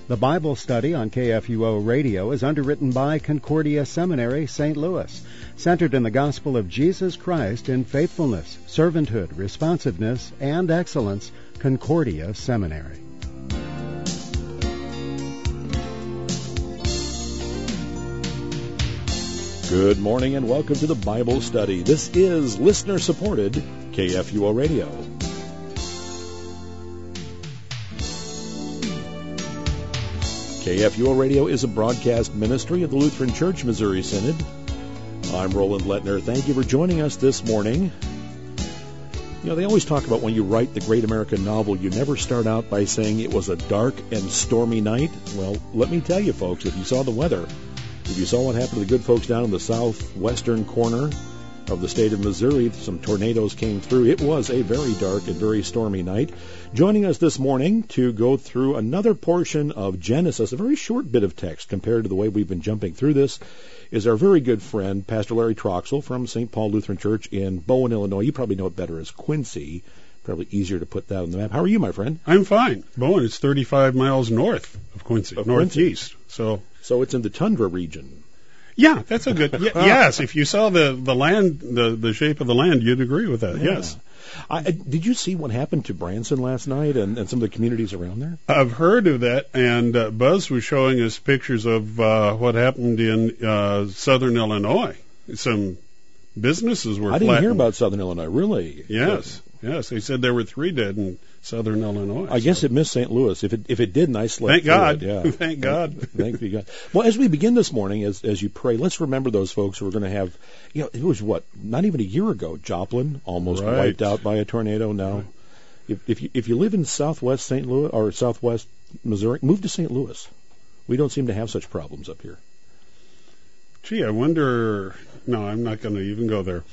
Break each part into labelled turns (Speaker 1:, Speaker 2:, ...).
Speaker 1: The Bible study on KFUO Radio is underwritten by Concordia Seminary, St. Louis, centered in the gospel of Jesus Christ in faithfulness, servanthood, responsiveness, and excellence. Concordia Seminary.
Speaker 2: Good morning and welcome to the Bible study. This is listener-supported KFUO Radio. KFUO Radio is a broadcast ministry of the Lutheran Church Missouri Synod. I'm Roland Lettner. Thank you for joining us this morning. You know, they always talk about when you write the great American novel, you never start out by saying it was a dark and stormy night. Well, let me tell you, folks, if you saw the weather, if you saw what happened to the good folks down in the southwestern corner of the state of Missouri, some tornadoes came through. It was a very dark and very stormy night. Joining us this morning to go through another portion of Genesis, a very short bit of text compared to the way we've been jumping through this, is our very good friend, Pastor Larry Troxel from St. Paul Lutheran Church in Bowen, Illinois. You probably know it better as Quincy. Probably easier to put that on the map. How are you, my friend?
Speaker 3: I'm fine. Bowen is 35 miles north of Quincy, northeast. So
Speaker 2: it's in the tundra region.
Speaker 3: Yeah, that's a good. Yes, if you saw the land, the shape of the land, you'd agree with that.
Speaker 2: Yeah.
Speaker 3: Yes.
Speaker 2: Did you see what happened to Branson last night and some of the communities around there?
Speaker 3: I've heard of that, and Buzz was showing us pictures of what happened in southern Illinois. Some businesses were flattened.
Speaker 2: I didn't hear about southern Illinois, really.
Speaker 3: Yes. Yes, they said there were 3 dead in southern Illinois.
Speaker 2: I guess it missed St. Louis. If it didn't, I slept.
Speaker 3: Thank God.
Speaker 2: Yeah.
Speaker 3: Thank God.
Speaker 2: Thank you, God. Well, as we begin this morning, as you pray, let's remember those folks who are going to have, it was not even a year ago, Joplin almost wiped out by a tornado. Now, if you live in southwest St. Louis or southwest Missouri, move to St. Louis. We don't seem to have such problems up here.
Speaker 3: Gee, I wonder. No, I'm not going to even go there.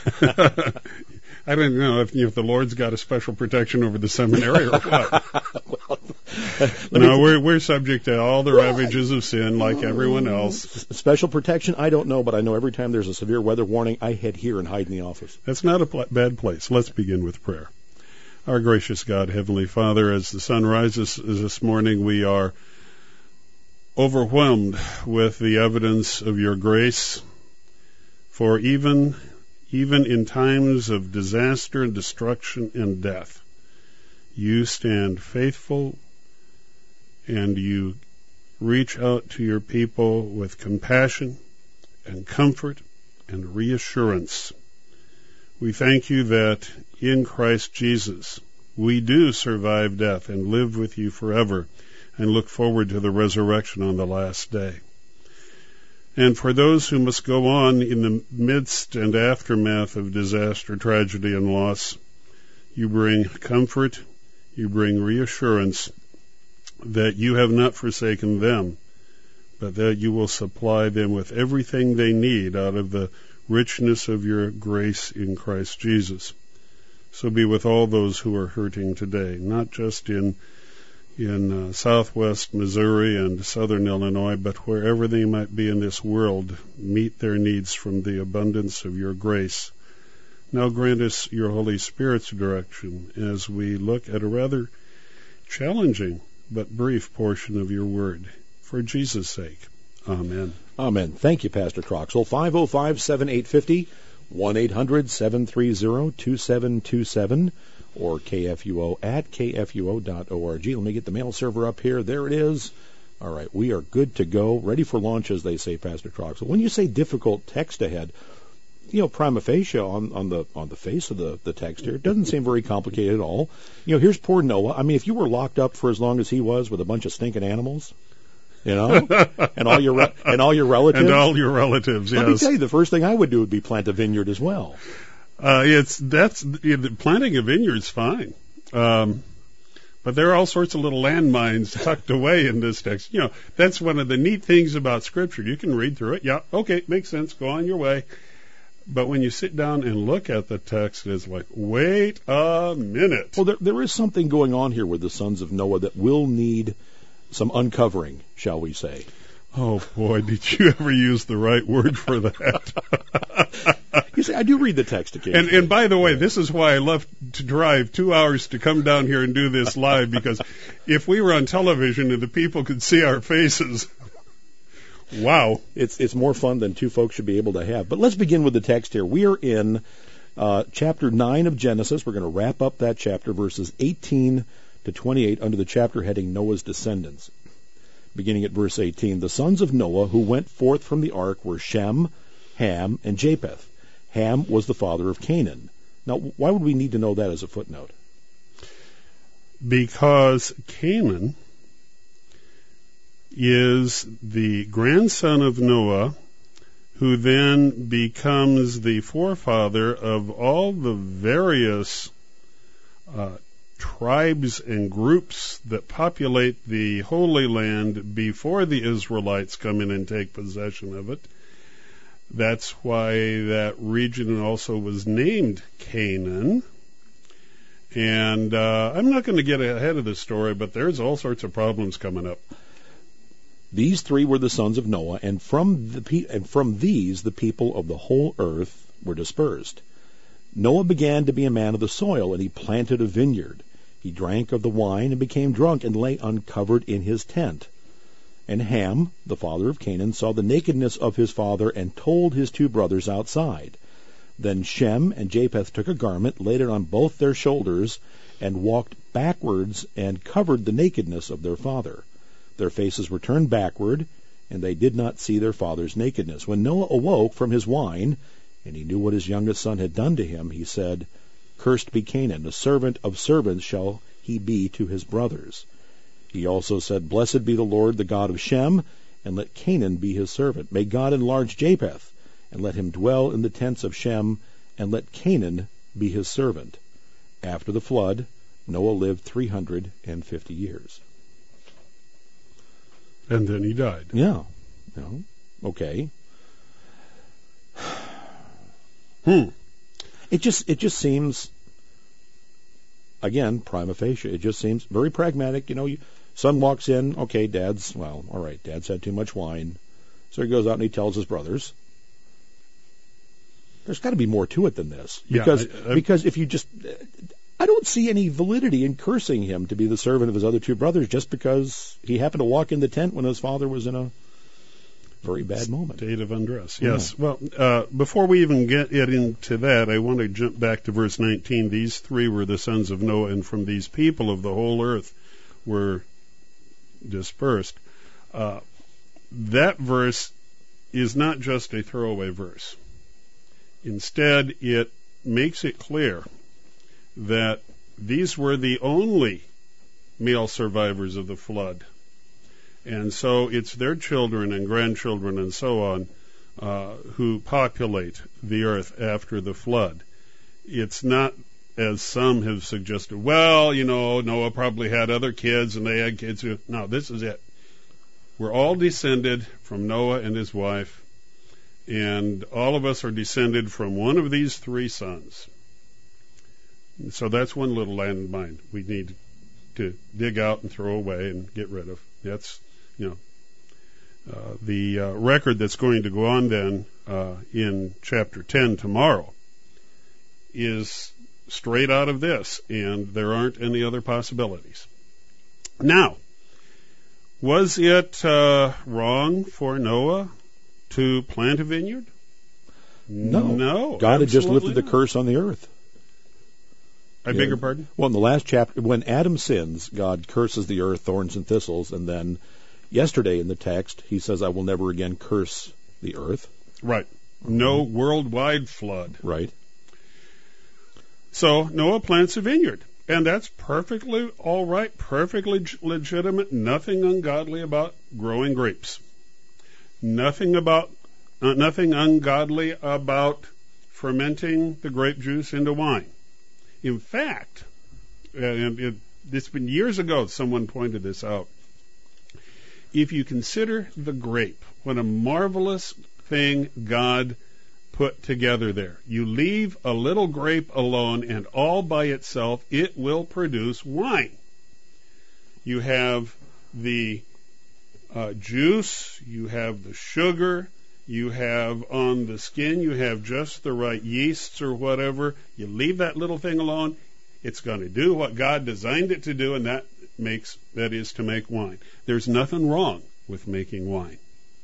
Speaker 3: I don't know if the Lord's got a special protection over the seminary or what. We're subject to all the ravages of sin like everyone else.
Speaker 2: Special protection? I don't know, but I know every time there's a severe weather warning, I head here and hide in the office.
Speaker 3: That's not a bad place. Let's begin with prayer. Our gracious God, Heavenly Father, as the sun rises this morning, we are overwhelmed with the evidence of your grace. For even in times of disaster and destruction and death, you stand faithful and you reach out to your people with compassion and comfort and reassurance. We thank you that in Christ Jesus we do survive death and live with you forever and look forward to the resurrection on the last day. And for those who must go on in the midst and aftermath of disaster, tragedy, and loss, you bring comfort, you bring reassurance that you have not forsaken them, but that you will supply them with everything they need out of the richness of your grace in Christ Jesus. So be with all those who are hurting today, not just in southwest Missouri and southern Illinois, but wherever they might be in this world, meet their needs from the abundance of your grace. Now grant us your Holy Spirit's direction as we look at a rather challenging but brief portion of your word. For Jesus' sake, amen.
Speaker 2: Amen. Thank you, Pastor Troxel. 505-7850, 1-800-730-2727. Or KFUO at kfuo.org. Let me get the mail server up here. There it is. All right, we are good to go. Ready for launch, as they say, Pastor Troxel. When you say difficult text ahead, prima facie on the face of the text here, it doesn't seem very complicated at all. Here's poor Noah. I mean, if you were locked up for as long as he was with a bunch of stinking animals, and all your relatives,
Speaker 3: and all your relatives. Yes.
Speaker 2: Let me tell you, the first thing I would do would be plant a vineyard as well.
Speaker 3: Planting a vineyard's fine. But there are all sorts of little landmines tucked away in this text. That's one of the neat things about Scripture. You can read through it. Yeah, okay, makes sense. Go on your way. But when you sit down and look at the text, it's like, wait a minute.
Speaker 2: Well, there is something going on here with the sons of Noah that will need some uncovering, shall we say.
Speaker 3: Oh, boy, did you ever use the right word for that?
Speaker 2: You see, I do read the text occasionally.
Speaker 3: And by the way, this is why I love to drive 2 hours to come down here and do this live, because if we were on television and the people could see our faces, wow.
Speaker 2: It's more fun than two folks should be able to have. But let's begin with the text here. We are in chapter 9 of Genesis. We're going to wrap up that chapter, verses 18 to 28, under the chapter heading Noah's Descendants. Beginning at verse 18, the sons of Noah who went forth from the ark were Shem, Ham, and Japheth. Ham was the father of Canaan. Now, why would we need to know that as a footnote?
Speaker 3: Because Canaan is the grandson of Noah, who then becomes the forefather of all the various tribes and groups that populate the Holy Land before the Israelites come in and take possession of it. That's why that region also was named Canaan. And I'm not going to get ahead of the story, but there's all sorts of problems coming up.
Speaker 2: These three were the sons of Noah, and from these the people of the whole earth were dispersed. Noah began to be a man of the soil, and he planted a vineyard. He drank of the wine and became drunk, and lay uncovered in his tent. And Ham, the father of Canaan, saw the nakedness of his father, and told his two brothers outside. Then Shem and Japheth took a garment, laid it on both their shoulders, and walked backwards, and covered the nakedness of their father. Their faces were turned backward, and they did not see their father's nakedness. When Noah awoke from his wine, and he knew what his youngest son had done to him, he said, Cursed be Canaan, a servant of servants shall he be to his brothers. He also said, Blessed be the Lord, the God of Shem, and let Canaan be his servant. May God enlarge Japheth, and let him dwell in the tents of Shem, and let Canaan be his servant. After the flood, Noah lived 350 years.
Speaker 3: And then he died.
Speaker 2: Yeah. Okay. It just seems, again, prima facie, it just seems very pragmatic. Son walks in, okay, Dad's had too much wine. So he goes out and he tells his brothers. There's got to be more to it than this. Because if you just, I don't see any validity in cursing him to be the servant of his other two brothers just because he happened to walk in the tent when his father was in a very bad moment.
Speaker 3: State of undress. Yes. Yeah. Well, before we even get into that, I want to jump back to verse 19. These three were the sons of Noah, and from these people of the whole earth were dispersed. That verse is not just a throwaway verse. Instead, it makes it clear that these were the only male survivors of the flood. And so it's their children and grandchildren and so on who populate the earth after the flood. It's not, as some have suggested, Noah probably had other kids and they had kids who... No, this is it. We're all descended from Noah and his wife, and all of us are descended from one of these three sons. So that's one little landmine we need to dig out and throw away and get rid of. That's, the record that's going to go on then in chapter 10 tomorrow is straight out of this, and there aren't any other possibilities. Now, was it wrong for Noah to plant a vineyard? No.
Speaker 2: God had just lifted the curse on the earth.
Speaker 3: I beg your pardon?
Speaker 2: Well, in the last chapter, when Adam sins, God curses the earth, thorns and thistles, and then yesterday in the text, he says, I will never again curse the earth.
Speaker 3: Right. No worldwide flood.
Speaker 2: Right.
Speaker 3: So Noah plants a vineyard, and that's perfectly all right, perfectly legitimate, nothing ungodly about growing grapes. Nothing ungodly about fermenting the grape juice into wine. In fact, it's been years ago someone pointed this out. If you consider the grape, what a marvelous thing God put together there. You leave a little grape alone, and all by itself it will produce wine. You have the juice, you have the sugar, You have on the skin, you have just the right yeasts or whatever. You leave that little thing alone, it's going to do what God designed it to do, and that is to make wine. There's nothing wrong with making wine.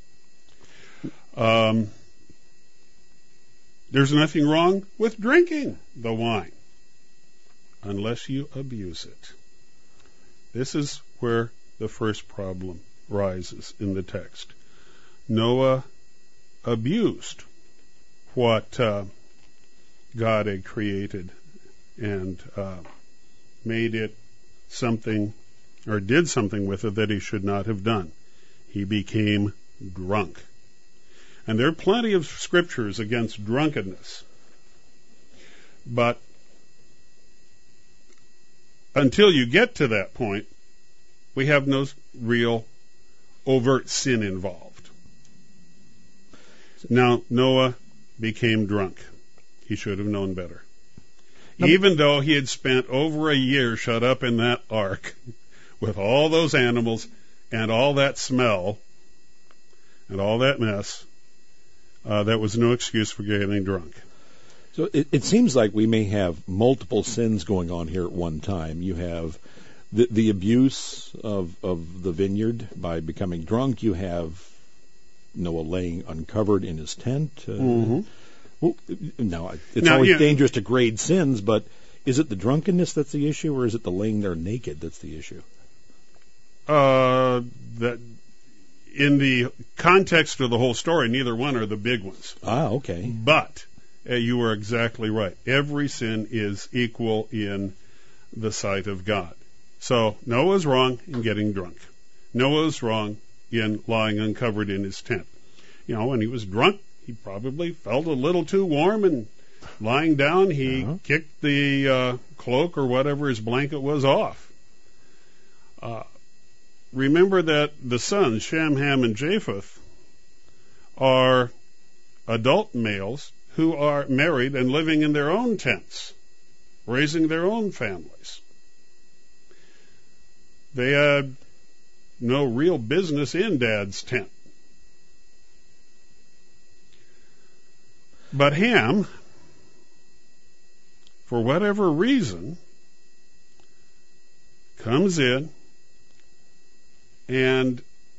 Speaker 3: There's nothing wrong with drinking the wine, unless you abuse it. This is where the first problem rises in the text. Noah abused what God had created and made it something, or did something with it that he should not have done. He became drunk. And there are plenty of scriptures against drunkenness. But until you get to that point, we have no real overt sin involved. Now, Noah became drunk. He should have known better. Even though he had spent over a year shut up in that ark with all those animals and all that smell and all that mess, that was no excuse for getting drunk.
Speaker 2: So it seems like we may have multiple sins going on here at one time. You have the abuse of the vineyard by becoming drunk. You have Noah laying uncovered in his tent. Well, it's always dangerous to grade sins, but is it the drunkenness that's the issue, or is it the laying there naked that's the issue?
Speaker 3: That in the context of the whole story, neither one are the big ones.
Speaker 2: Okay.
Speaker 3: But you are exactly right. Every sin is equal in the sight of God. So Noah's wrong in getting drunk. Noah's wrong in lying uncovered in his tent. When he was drunk, he probably felt a little too warm, and lying down, he kicked the cloak or whatever his blanket was off. Remember that the sons, Shem, Ham, and Japheth, are adult males who are married and living in their own tents, raising their own families. They had no real business in Dad's tent. But Ham, for whatever reason, comes in and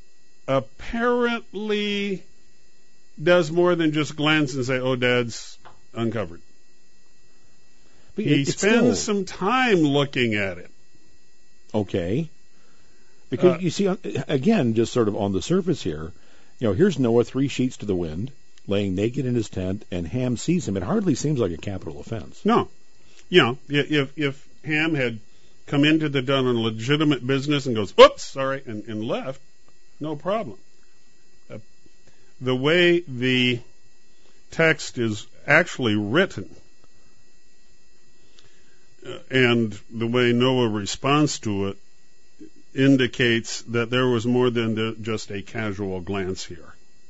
Speaker 3: apparently does more than just glance and say, "Oh, Dad's uncovered." But he spends some time looking at it.
Speaker 2: Okay. Because you see, again, just sort of on the surface here, here's Noah 3 sheets to the wind, laying naked in his tent, and Ham sees him. It hardly seems like a capital offense.
Speaker 3: No. If Ham had come into the done on legitimate business and goes, "Oops, sorry," and left, no problem. The way the text is actually written and the way Noah responds to it indicates that there was more than just a casual glance here.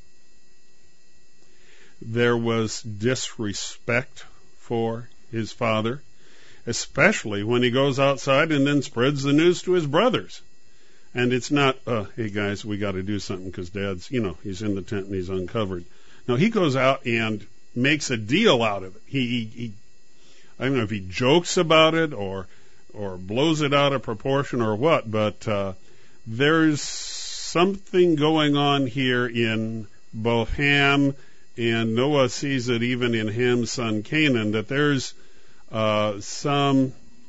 Speaker 3: There was disrespect for his father, especially when he goes outside and then spreads the news to his brothers. And it's not, "Hey guys, we got to do something because Dad's, he's in the tent and he's uncovered." No, he goes out and makes a deal out of it. He I don't know if he jokes about it or blows it out of proportion or what, but there's something going on here in both Ham, and Noah sees it even in Ham's son Canaan, that there's some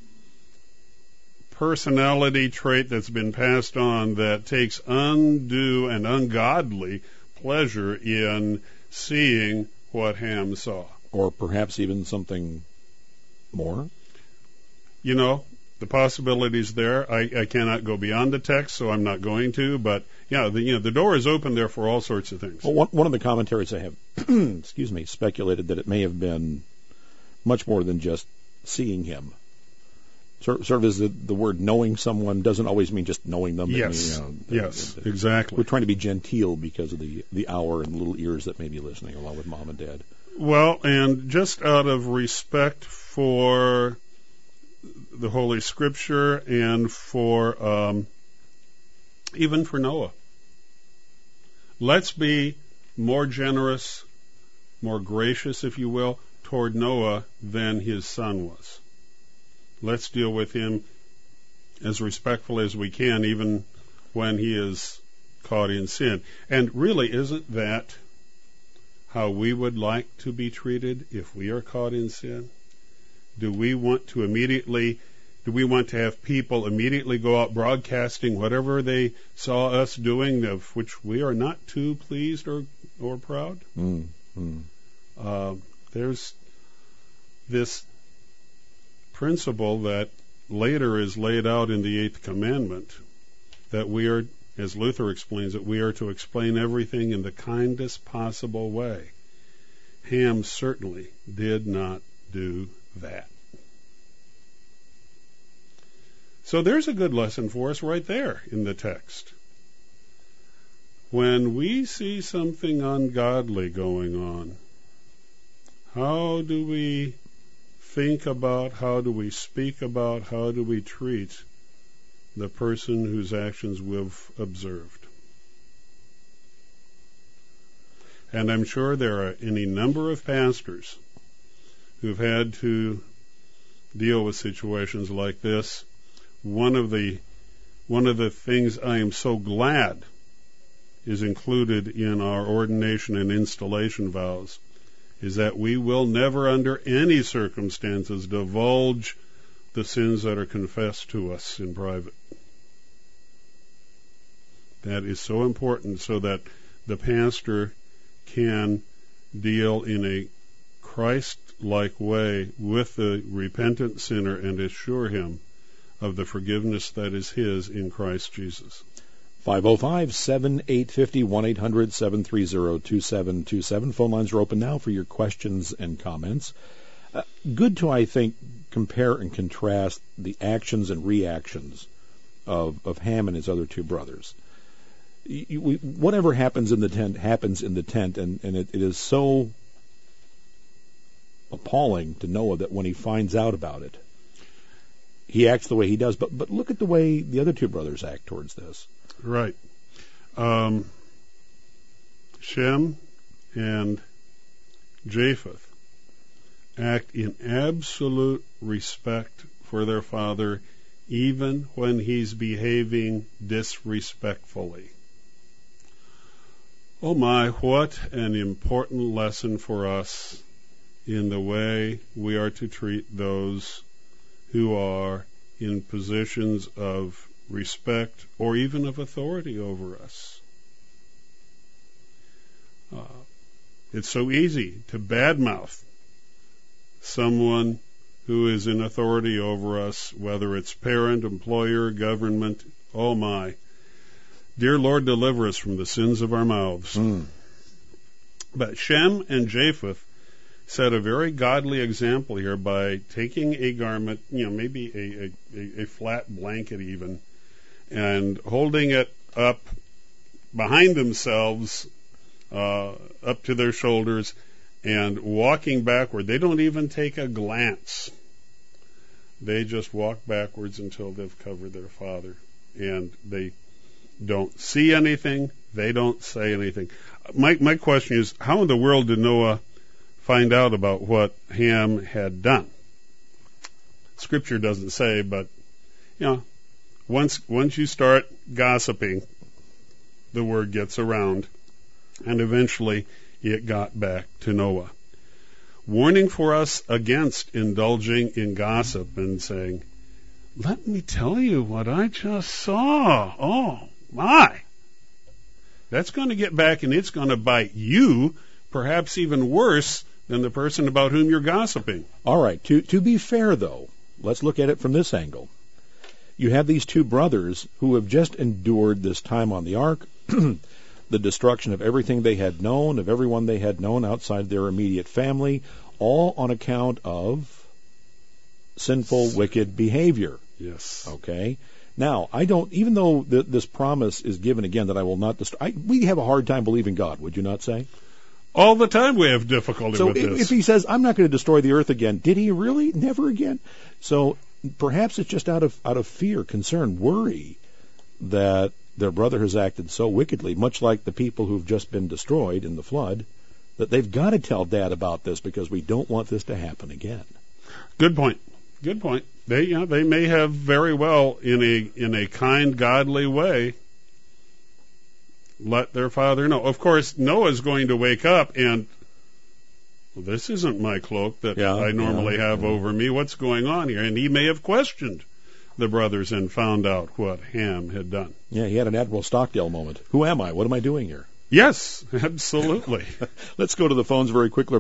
Speaker 3: personality trait that's been passed on that takes undue and ungodly pleasure in seeing what Ham saw.
Speaker 2: Or perhaps even something more?
Speaker 3: The possibility's there. I cannot go beyond the text, so I'm not going to, but the door is open there for all sorts of things.
Speaker 2: Well, one of the commentaries I have, speculated that it may have been much more than just seeing him. Sort of as the word knowing someone doesn't always mean just knowing them.
Speaker 3: Yes, exactly.
Speaker 2: We're trying to be genteel because of the hour and little ears that may be listening along with Mom and Dad.
Speaker 3: Well, and just out of respect for the Holy Scripture and for even for Noah, let's be more generous, more gracious, if you will, toward Noah than his son was. Let's deal with him as respectfully as we can, even when he is caught in sin. And really, isn't that how we would like to be treated if we are caught in sin? Do we want to have people immediately go out broadcasting whatever they saw us doing, of which we are not too pleased or proud? There's this principle that later is laid out in the Eighth Commandment, that we are, as Luther explains it, we are to explain everything in the kindest possible way. Ham certainly did not do that. So there's a good lesson for us right there in the text. When we see something ungodly going on, how do we think about, how do we speak about, how do we treat the person whose actions we've observed? And I'm sure there are any number of pastors who've had to deal with situations like this. One of the things I am so glad is included in our ordination and installation vows is that we will never under any circumstances divulge the sins that are confessed to us in private. That is so important, so that the pastor can deal in a Christ-like way with the repentant sinner and assure him of the forgiveness that is his in Christ Jesus.
Speaker 2: 505-7850, 1-800-730-2727. Phone lines are open now for your questions and comments. Good to, I think, compare and contrast the actions and reactions of Ham and his other two brothers. Whatever happens in the tent happens in the tent, and it is so appalling to Noah that when he finds out about it, he acts the way he does. But look at the way the other two brothers act towards this.
Speaker 3: Right. Shem and Japheth act in absolute respect for their father, even when he's behaving disrespectfully. Oh my, what an important lesson for us in the way we are to treat those who are in positions of respect or even of authority over us. It's so easy to badmouth someone who is in authority over us, whether it's parent, employer, government. Oh my. Dear Lord, deliver us from the sins of our mouths. But Shem and Japheth set a very godly example here by taking a garment, maybe a flat blanket even, and holding it up behind themselves, up to their shoulders, and walking backward. They don't even take a glance. They just walk backwards until they've covered their father. And they don't see anything. They don't say anything. My question is, how in the world did Noah find out about what Ham had done? Scripture doesn't say, but once you start gossiping, the word gets around, and eventually it got back to Noah. Warning for us against indulging in gossip and saying, let me tell you what I just saw. Oh my. That's going to get back and it's going to bite you, perhaps even worse than the person about whom you're gossiping.
Speaker 2: All right. To be fair, though, let's look at it from this angle. You have these two brothers who have just endured this time on the ark, the destruction of everything they had known, of everyone they had known outside their immediate family, all on account of sinful, wicked behavior.
Speaker 3: Yes.
Speaker 2: Okay? Now, even though this promise is given again that I will not destroy, we have a hard time believing God, would you not say?
Speaker 3: All the time we have difficulty with this.
Speaker 2: So if he says, I'm not going to destroy the earth again, did he really? Never again? So perhaps it's just out of fear, concern, worry that their brother has acted so wickedly, much like the people who've just been destroyed in the flood, that they've got to tell Dad about this because we don't want this to happen again.
Speaker 3: Good point. Good point. They may have very well, in a kind, godly way, let their father know. Of course, Noah's going to wake up and, well, this isn't my cloak that I normally have over me. What's going on here? And he may have questioned the brothers and found out what Ham had done.
Speaker 2: Yeah, he had an Admiral Stockdale moment. Who am I? What am I doing here?
Speaker 3: Yes, absolutely.
Speaker 2: Let's go to the phones very quickly,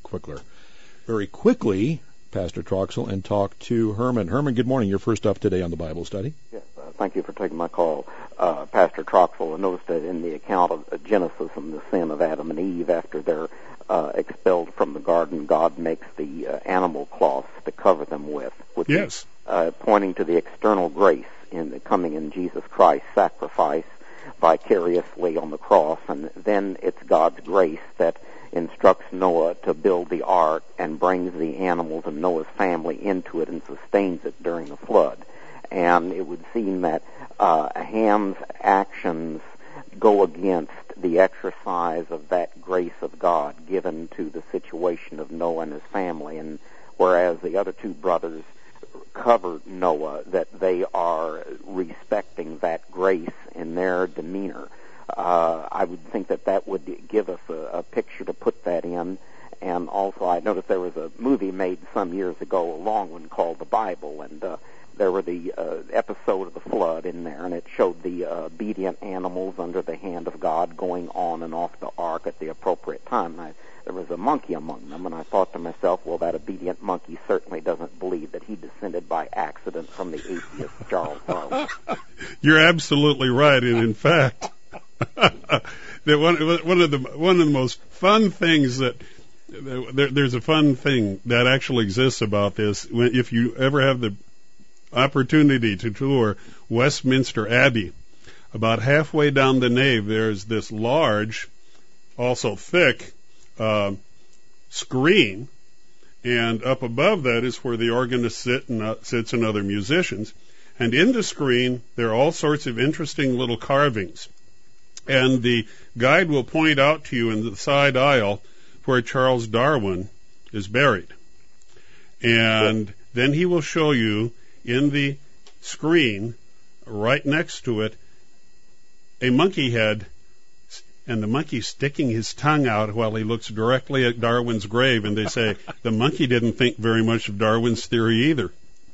Speaker 2: Pastor Troxel, and talk to Herman. Herman, good morning. You're first up today on the Bible study.
Speaker 4: Yes, thank you for taking my call. Pastor Troxel, I noticed that in the account of Genesis and the sin of Adam and Eve, after they're expelled from the garden, God makes the animal cloths to cover them with.
Speaker 3: Yes.
Speaker 4: Pointing to the external grace coming in Jesus Christ's sacrifice vicariously on the cross, and then it's God's grace that instructs Noah to build the ark and brings the animals and Noah's family into it and sustains it during the flood. And it would seem that Ham's actions go against the exercise of that grace of God given to the situation of Noah and his family, and whereas the other two brothers cover Noah, that they are respecting that grace in their demeanor. I would think that would give us a picture to put that in. And also, I noticed there was a movie made some years ago, a long one, called The Bible, and there were the episode of the flood in there, and it showed the obedient animals under the hand of God going on and off the ark at the appropriate time. There was a monkey among them, and I thought to myself, well, that obedient monkey certainly doesn't believe that he descended by accident from the atheist Charles Darwin.
Speaker 3: You're absolutely right, and in fact, one of the most fun things that there's a fun thing that actually exists about this. If you ever have the opportunity to tour Westminster Abbey, about halfway down the nave, there's this large, also thick, screen, and up above that is where the organist sits and other musicians. And in the screen, there are all sorts of interesting little carvings. And the guide will point out to you in the side aisle where Charles Darwin is buried. And then he will show you in the screen, right next to it, a monkey head, and the monkey sticking his tongue out while he looks directly at Darwin's grave, and they say the monkey didn't think very much of Darwin's theory either.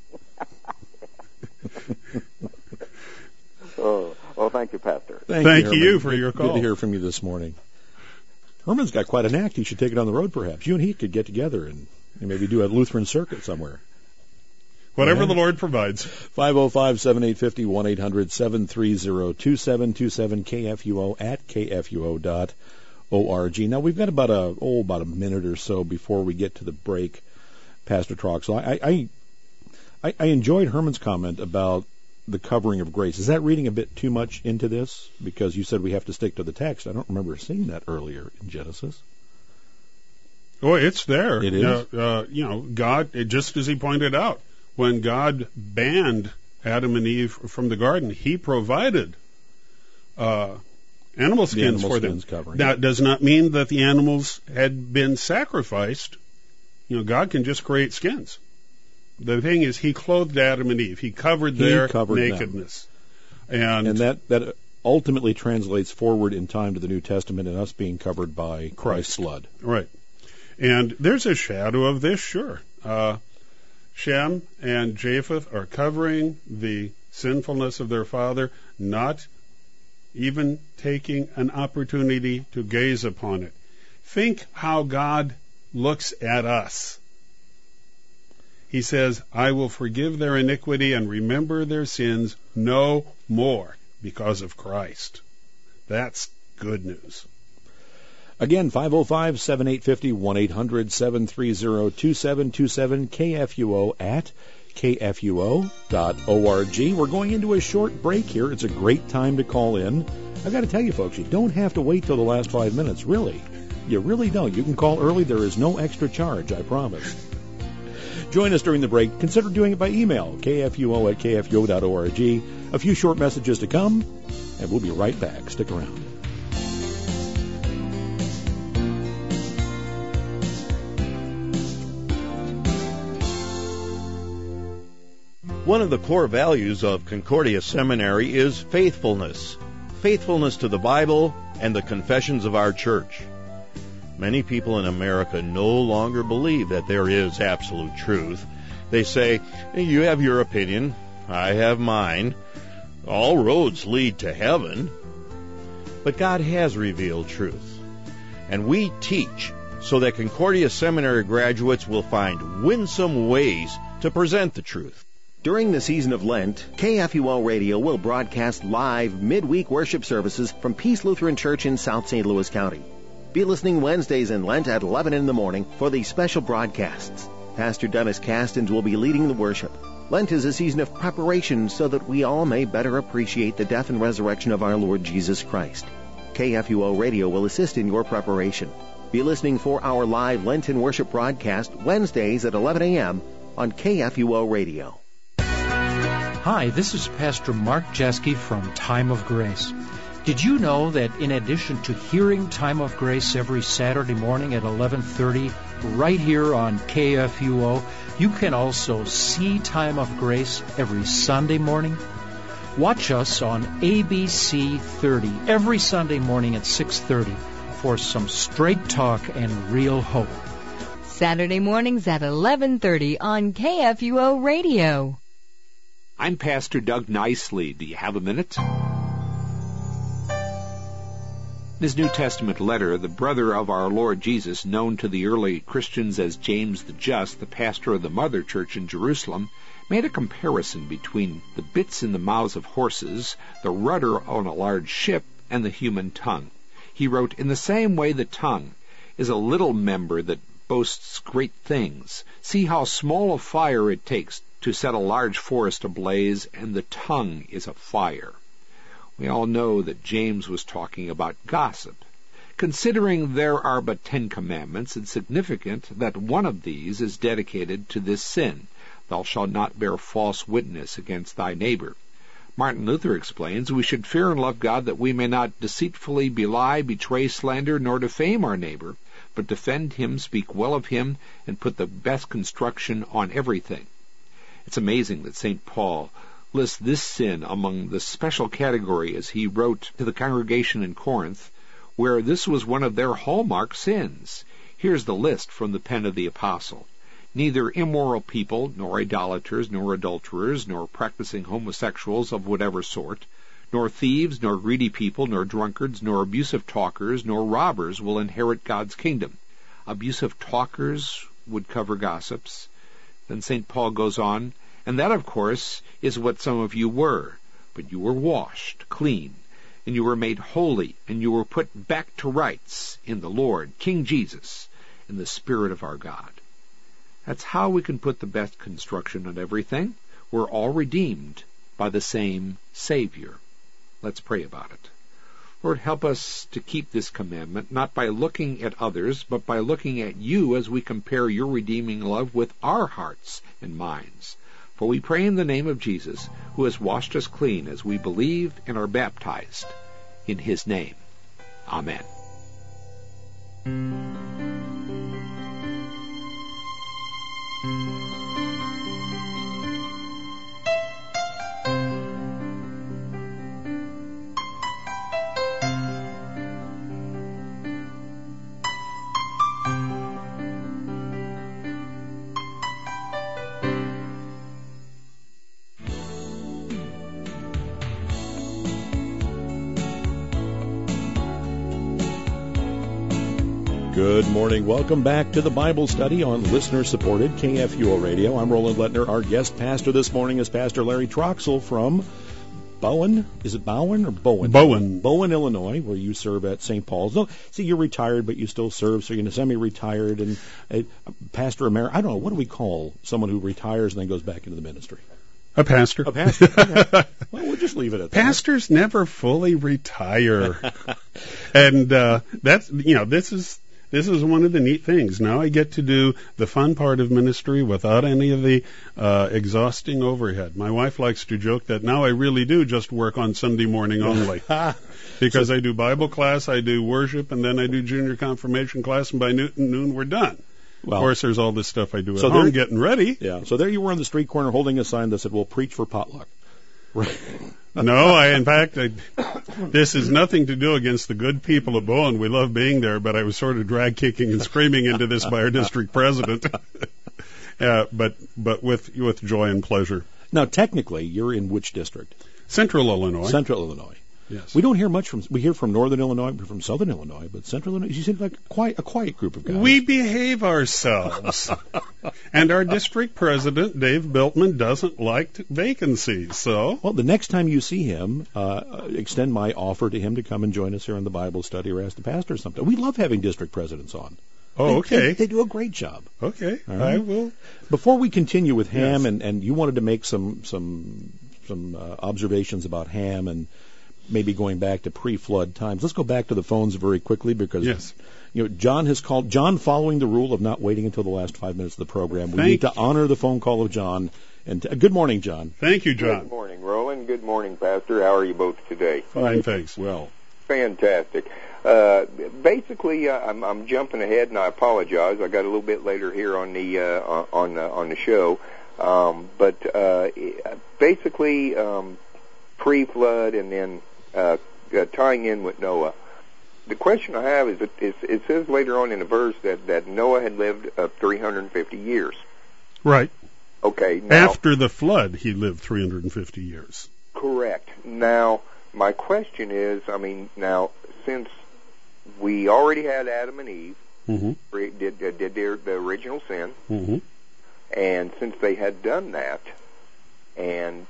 Speaker 4: Well, thank you, Pastor.
Speaker 3: Thank you for your call.
Speaker 2: Good to hear from you this morning. Herman's got quite an act. He should take it on the road, perhaps. You and he could get together and maybe do a Lutheran circuit somewhere.
Speaker 3: Whatever the Lord provides.
Speaker 2: 505-7850, 1-800-730-2727, KFUO at KFUO.org. Now, we've got about a minute or so before we get to the break, Pastor Troxel. I enjoyed Herman's comment about the covering of grace. Is that reading a bit too much into this? Because you said we have to stick to the text. I don't remember seeing that earlier in Genesis.
Speaker 3: Oh, it's there.
Speaker 2: It is?
Speaker 3: God, just as he pointed out, when God banned Adam and Eve from the garden, he provided animal skins for them.
Speaker 2: Covering.
Speaker 3: That does not mean that the animals had been sacrificed. God can just create skins. The thing is, he clothed Adam and Eve. He covered their nakedness.
Speaker 2: And that ultimately translates forward in time to the New Testament and us being covered by Christ's blood.
Speaker 3: Right. And there's a shadow of this, sure. Shem and Japheth are covering the sinfulness of their father, not even taking an opportunity to gaze upon it. Think how God looks at us. He says, I will forgive their iniquity and remember their sins no more because of Christ. That's good news.
Speaker 2: Again, 505-7850, 1-800-730-2727, KFUO at KFUO.org. We're going into a short break here. It's a great time to call in. I've got to tell you, folks, you don't have to wait till the last 5 minutes, really. You really don't. You can call early. There is no extra charge, I promise. Join us during the break. Consider doing it by email, KFUO at KFUO.org. A few short messages to come, and we'll be right back. Stick around.
Speaker 5: One of the core values of Concordia Seminary is faithfulness. Faithfulness to the Bible and the confessions of our church. Many people in America no longer believe that there is absolute truth. They say, you have your opinion, I have mine. All roads lead to heaven. But God has revealed truth. And we teach so that Concordia Seminary graduates will find winsome ways to present the truth.
Speaker 6: During the season of Lent, KFUO Radio will broadcast live midweek worship services from Peace Lutheran Church in South St. Louis County. Be listening Wednesdays in Lent at 11 in the morning for these special broadcasts. Pastor Dennis Castens will be leading the worship. Lent is a season of preparation so that we all may better appreciate the death and resurrection of our Lord Jesus Christ. KFUO Radio will assist in your preparation. Be listening for our live Lenten worship broadcast Wednesdays at 11 a.m. on KFUO Radio.
Speaker 7: Hi, this is Pastor Mark Jeske from Time of Grace. Did you know that in addition to hearing Time of Grace every Saturday morning at 11:30 right here on KFUO, you can also see Time of Grace every Sunday morning? Watch us on ABC 30 every Sunday morning at 6:30 for some straight talk and real hope.
Speaker 8: Saturday mornings at 11:30 on KFUO Radio.
Speaker 9: I'm Pastor Doug Nicely. Do you have a minute? In his New Testament letter, the brother of our Lord Jesus, known to the early Christians as James the Just, the pastor of the Mother Church in Jerusalem, made a comparison between the bits in the mouths of horses, the rudder on a large ship, and the human tongue. He wrote, "In the same way the tongue is a little member that boasts great things. See how small a fire it takes to set a large forest ablaze, and the tongue is a fire." We all know that James was talking about gossip. Considering there are but 10 commandments, it's significant that one of these is dedicated to this sin. Thou shalt not bear false witness against thy neighbor. Martin Luther explains, we should fear and love God that we may not deceitfully belie, betray, slander, nor defame our neighbor, but defend him, speak well of him, and put the best construction on everything. It's amazing that St. Paul lists this sin among the special category as he wrote to the congregation in Corinth, where this was one of their hallmark sins. Here's the list from the pen of the apostle. Neither immoral people, nor idolaters, nor adulterers, nor practicing homosexuals of whatever sort, nor thieves, nor greedy people, nor drunkards, nor abusive talkers, nor robbers will inherit God's kingdom. Abusive talkers would cover gossips. Then St. Paul goes on, and that, of course, is what some of you were. But you were washed clean, and you were made holy, and you were put back to rights in the Lord, King Jesus, in the Spirit of our God. That's how we can put the best construction on everything. We're all redeemed by the same Savior. Let's pray about it. Lord, help us to keep this commandment, not by looking at others, but by looking at you as we compare your redeeming love with our hearts and minds. For we pray in the name of Jesus, who has washed us clean as we believe and are baptized. In his name. Amen.
Speaker 2: Good morning. Welcome back to the Bible study on listener-supported KFUO Radio. I'm Roland Lettner. Our guest pastor this morning is Pastor Larry Troxel from Bowen. Is it Bowen or Bowen?
Speaker 3: Bowen.
Speaker 2: Bowen, Illinois, where you serve at St. Paul's. No, see, you're retired, but you still serve, so you're semi-retired. And Pastor Emeritus, I don't know, what do we call someone who retires and then goes back into the ministry?
Speaker 3: A pastor.
Speaker 2: A pastor. Okay. Well, we'll just leave it at that.
Speaker 3: Pastors never fully retire. And this is this is one of the neat things. Now I get to do the fun part of ministry without any of the exhausting overhead. My wife likes to joke that now I really do just work on Sunday morning only. Because I do Bible class, I do worship, and then I do junior confirmation class, and by noon we're done. Well, of course, there's all this stuff I do at home getting ready.
Speaker 2: Yeah. So there you were on the street corner holding a sign that said, "We'll preach for potluck."
Speaker 3: Right. No, in fact, this is nothing to do against the good people of Bowen. We love being there, but I was sort of drag kicking and screaming into this by our district president. But with joy and pleasure.
Speaker 2: Now, technically, you're in which district?
Speaker 3: Central Illinois.
Speaker 2: Central Illinois.
Speaker 3: Yes.
Speaker 2: We don't hear much we hear from Northern Illinois, from Southern Illinois, but Central Illinois, you seem like a quiet group of guys.
Speaker 3: We behave ourselves. And our district president, Dave Biltman, doesn't like vacancies, so.
Speaker 2: Well, the next time you see him, extend my offer to him to come and join us here in the Bible study or ask the pastor something. We love having district presidents on.
Speaker 3: Oh, okay.
Speaker 2: They do a great job.
Speaker 3: Okay,
Speaker 2: right?
Speaker 3: I will.
Speaker 2: Before we continue with Ham,
Speaker 3: yes.
Speaker 2: and you wanted to make some observations about Ham and maybe going back to pre-flood times. Let's go back to the phones very quickly because
Speaker 3: yes.
Speaker 2: John has called. John, following the rule of not waiting until the last 5 minutes of the program, we need to honor the phone call of John. And good morning, John.
Speaker 3: Thank you, John.
Speaker 10: Good morning, Roland. Good morning, Pastor. How are you both today?
Speaker 3: Fine, thanks.
Speaker 2: Well,
Speaker 10: fantastic. Basically, I'm jumping ahead, and I apologize. I got a little bit later here on the show, but basically, pre-flood and then tying in with Noah. The question I have is that it says later on in the verse that Noah had lived 350 years.
Speaker 3: Right.
Speaker 10: Okay. Now,
Speaker 3: after the flood, he lived 350 years.
Speaker 10: Correct. Now, my question is, now, since we already had Adam and Eve,
Speaker 3: mm-hmm.
Speaker 10: did the original sin,
Speaker 3: mm-hmm.
Speaker 10: and since they had done that, and,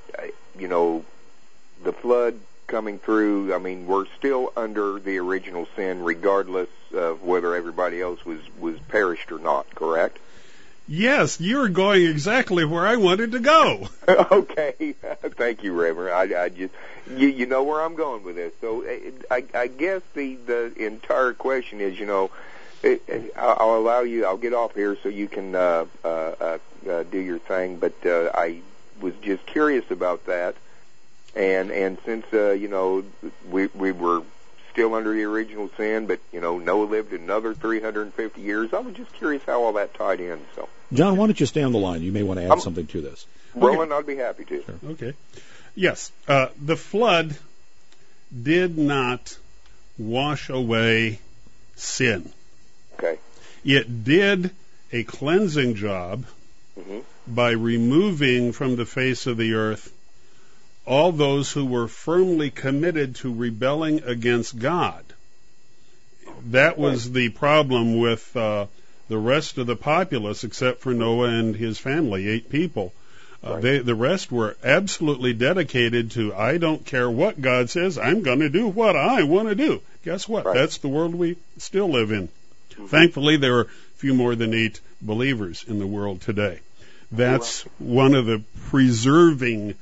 Speaker 10: the flood coming through, we're still under the original sin regardless of whether everybody else was perished or not, correct?
Speaker 3: Yes, you're going exactly where I wanted to go.
Speaker 10: Okay. Thank you, Reverend. I just, you know where I'm going with this. So I guess the entire question is, I'll allow you, I'll get off here so you can do your thing, but I was just curious about that. And since, we were still under the original sin, but, Noah lived another 350 years, I was just curious how all that tied in. So,
Speaker 2: John, why don't you stay on the line? You may want to add something to this.
Speaker 10: Roland, I'd be happy to.
Speaker 2: Sure.
Speaker 3: Okay. Yes, the flood did not wash away sin.
Speaker 10: Okay.
Speaker 3: It did a cleansing job
Speaker 10: mm-hmm.
Speaker 3: by removing from the face of the earth all those who were firmly committed to rebelling against God. That was the problem with the rest of the populace, except for Noah and his family, 8 people. The rest were absolutely dedicated to, I don't care what God says, I'm going to do what I want to do. Guess what?
Speaker 10: Right.
Speaker 3: That's the world we still live in.
Speaker 10: Mm-hmm.
Speaker 3: Thankfully, there are few more than 8 believers in the world today. That's one of the preserving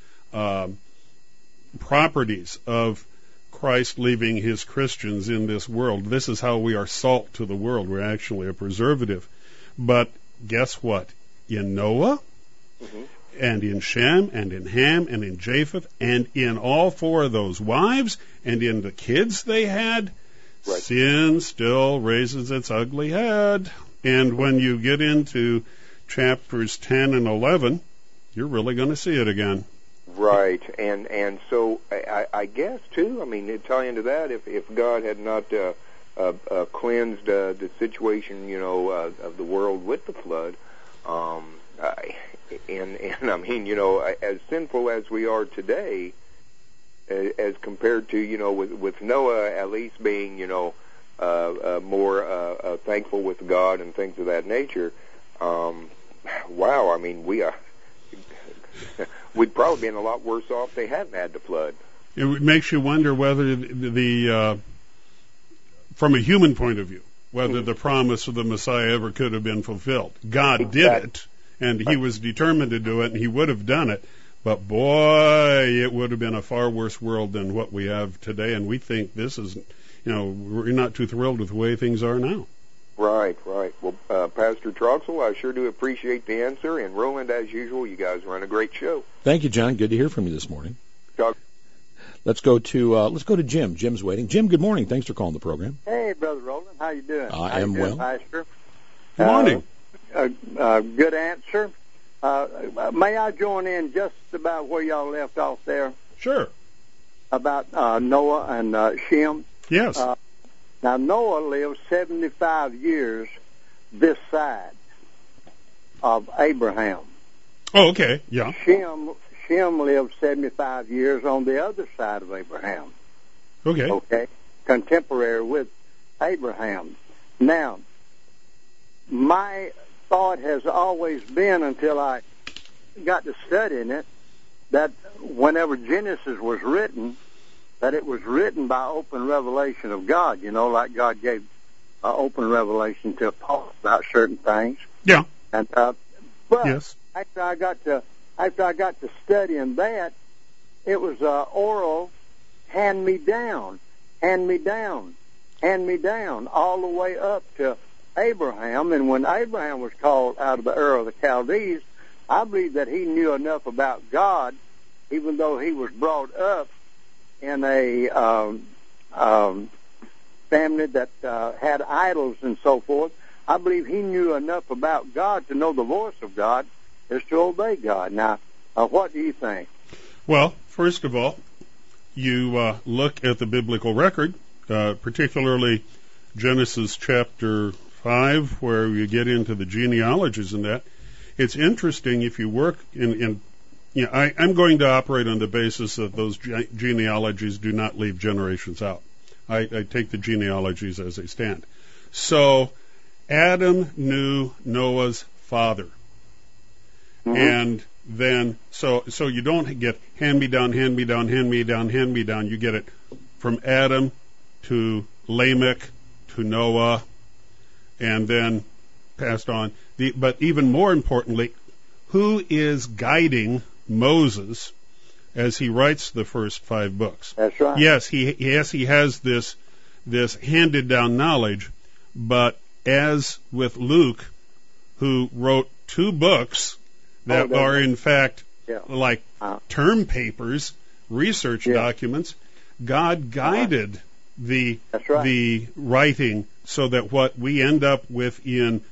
Speaker 3: properties of Christ leaving his Christians in this world. This is how we are salt to the world. We're actually a preservative. But guess what? In Noah,
Speaker 10: mm-hmm.
Speaker 3: and in Shem, and in Ham, and in Japheth, and in all 4 of those wives, and in the kids they had,
Speaker 10: right.
Speaker 3: Sin still raises its ugly head. And when you get into chapters 10 and 11, you're really going to see it again.
Speaker 10: Right, and so I guess too. To tie into that, if God had not cleansed the situation, of the world with the flood, as sinful as we are today, as compared to with Noah at least being more thankful with God and things of that nature. Wow, we are. We'd probably been a lot worse off if they hadn't had the flood.
Speaker 3: It makes you wonder whether from a human point of view, whether
Speaker 10: mm-hmm.
Speaker 3: the promise of the Messiah ever could have been fulfilled. God did it, and he was determined to do it, and he would have done it. But boy, it would have been a far worse world than what we have today, and we think this is, we're not too thrilled with the way things are now.
Speaker 10: Right. Well, Pastor Troxel, I sure do appreciate the answer. And Roland, as usual, you guys run a great show.
Speaker 2: Thank you, John. Good to hear from you this morning. Let's go to Jim. Jim's waiting. Jim, good morning. Thanks for calling the program.
Speaker 11: Hey, Brother Roland. How you doing?
Speaker 2: I am well.
Speaker 11: Pastor?
Speaker 3: Good morning.
Speaker 11: Good answer. May I join in just about where y'all left off there?
Speaker 3: Sure.
Speaker 11: About Noah and Shem?
Speaker 3: Yes.
Speaker 11: Now, Noah lived 75 years this side of Abraham.
Speaker 3: Oh, okay. Yeah.
Speaker 11: Shem lived 75 years on the other side of Abraham.
Speaker 3: Okay.
Speaker 11: Contemporary with Abraham. Now, my thought has always been, until I got to studying it, that whenever Genesis was written, that it was written by open revelation of God, like God gave open revelation to Paul about certain things.
Speaker 3: Yeah.
Speaker 11: And
Speaker 3: yes.
Speaker 11: after I got to studying that, it was oral, hand me down, all the way up to Abraham. And when Abraham was called out of the Ur of the Chaldees, I believe that he knew enough about God, even though he was brought up in a family that had idols and so forth. I believe he knew enough about God to know the voice of God is to obey God. Now, what do you think?
Speaker 3: Well, first of all, you look at the biblical record, particularly Genesis chapter 5, where you get into the genealogies and that. It's interesting if you work I'm going to operate on the basis that those genealogies do not leave generations out. I take the genealogies as they stand. So Adam knew Noah's father. Mm-hmm. And then, so you don't get hand-me-down. You get it from Adam to Lamech to Noah, and then passed on. But even more importantly, who is guiding Moses as he writes the first 5 books?
Speaker 11: That's right.
Speaker 3: Yes, he has this handed down knowledge, but as with Luke, who wrote 2 books that are in fact like term papers, research documents, God guided the writing so that what we end up with in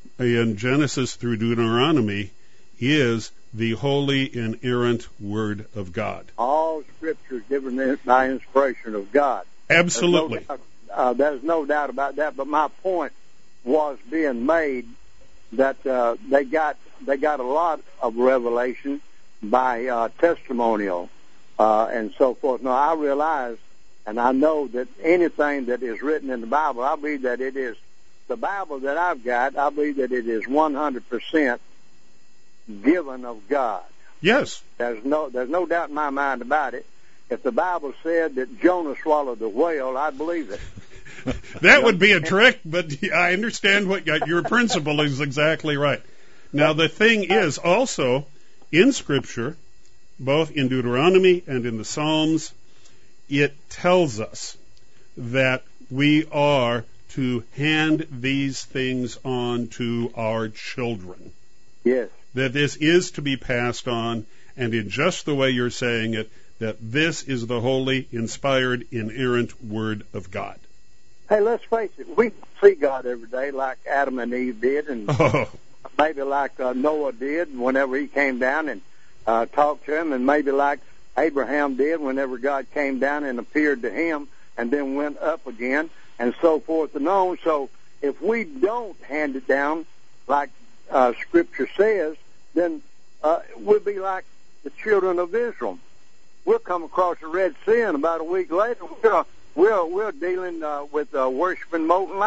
Speaker 3: Genesis through Deuteronomy is the holy, inerrant Word of God.
Speaker 11: All Scripture is given by inspiration of God.
Speaker 3: Absolutely.
Speaker 11: There's no doubt about that. But my point was being made that they got a lot of revelation by testimonial and so forth. Now, I realize and I know that anything that is written in the Bible, I believe that it is the Bible that I've got. I believe that it is 100% given of God.
Speaker 3: Yes.
Speaker 11: There's no doubt in my mind about it. If the Bible said that Jonah swallowed the whale, I believe it.
Speaker 3: That would be a trick, but I understand what your principle is exactly right. Now, the thing is also in Scripture, both in Deuteronomy and in the Psalms, it tells us that we are to hand these things on to our children.
Speaker 11: Yes.
Speaker 3: That this is to be passed on, and in just the way you're saying it, that this is the holy, inspired, inerrant Word of God.
Speaker 11: Hey, let's face it, we see God every day like Adam and Eve did, and maybe like Noah did whenever he came down and talked to him, and maybe like Abraham did whenever God came down and appeared to him and then went up again, and so forth and on. So if we don't hand it down like Scripture says, then we'll be like the children of Israel. We'll come across the Red Sea, and about a week later, we're dealing with worshiping molten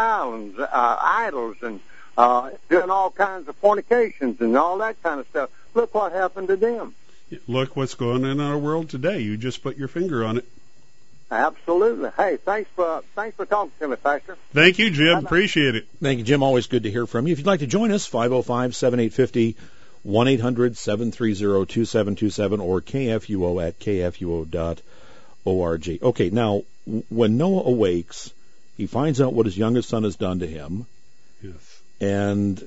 Speaker 11: idols and doing all kinds of fornications and all that kind of stuff. Look what happened to them.
Speaker 3: Look what's going on in our world today. You just put your finger on it.
Speaker 11: Absolutely. Hey, thanks for talking to me, Pastor.
Speaker 3: Thank you, Jim.
Speaker 11: Bye-bye.
Speaker 3: Appreciate it.
Speaker 2: Thank you, Jim. Always good to hear from you. If you'd like to join us, 505-7850, 1-800-730-2727, or KFUO at kfuo.org. Okay, now, when Noah awakes, he finds out what his youngest son has done to him,
Speaker 3: Yes.
Speaker 2: And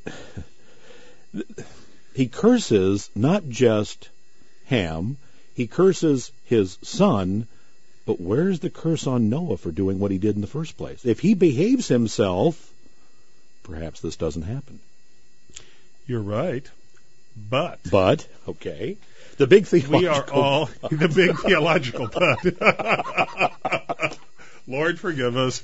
Speaker 2: he curses not just Ham, he curses his son, but where's the curse on Noah for doing what he did in the first place? If he behaves himself, perhaps this doesn't happen.
Speaker 3: You're right. But,
Speaker 2: okay. The big theological...
Speaker 3: We are all the big theological but. Lord forgive us.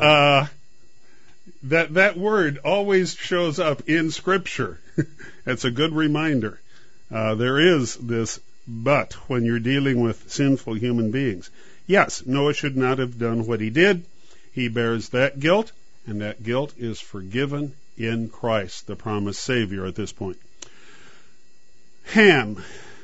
Speaker 3: That word always shows up in Scripture. It's a good reminder. There is this but when you're dealing with sinful human beings. Yes, Noah should not have done what he did. He bears that guilt, and that guilt is forgiven in Christ, the promised Savior at this point. Ham